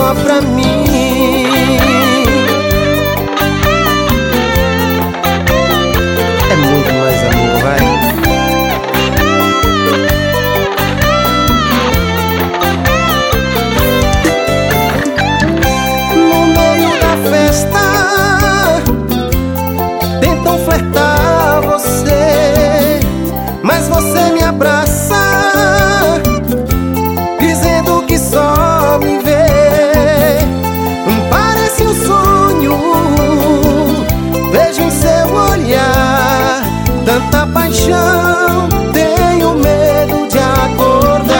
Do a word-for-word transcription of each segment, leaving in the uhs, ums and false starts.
só pra mim. É muito mais amor, vai. No meio da festa tentam flertar você, mas você me abraça, dizendo que só me vê. Parece um sonho, vejo em seu olhar tanta paixão, tenho medo de acordar.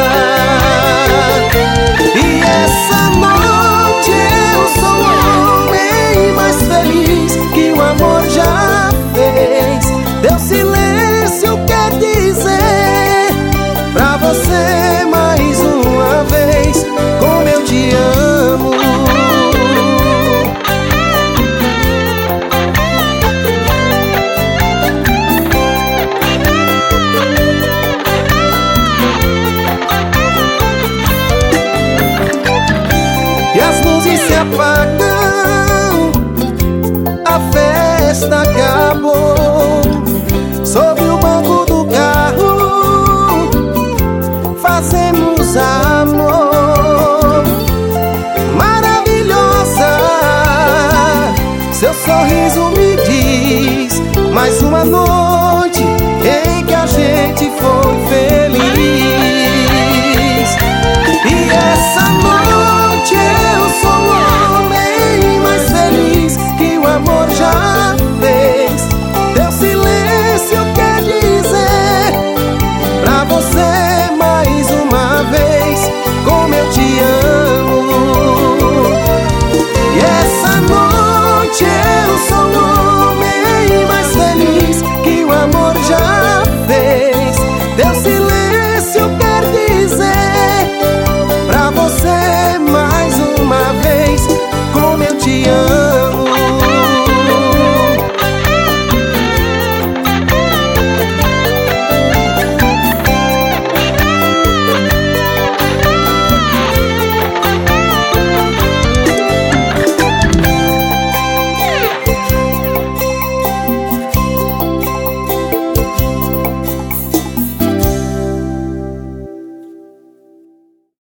E essa noite eu sou o homem mais feliz que o amor já fez. Teu silêncio quer dizer pra você mais uma vez como eu te amo. E as luzes se apagam, a festa acabou. Sobre o banco do carro fazemos amor. Maravilhosa, seu sorriso me diz mais uma noite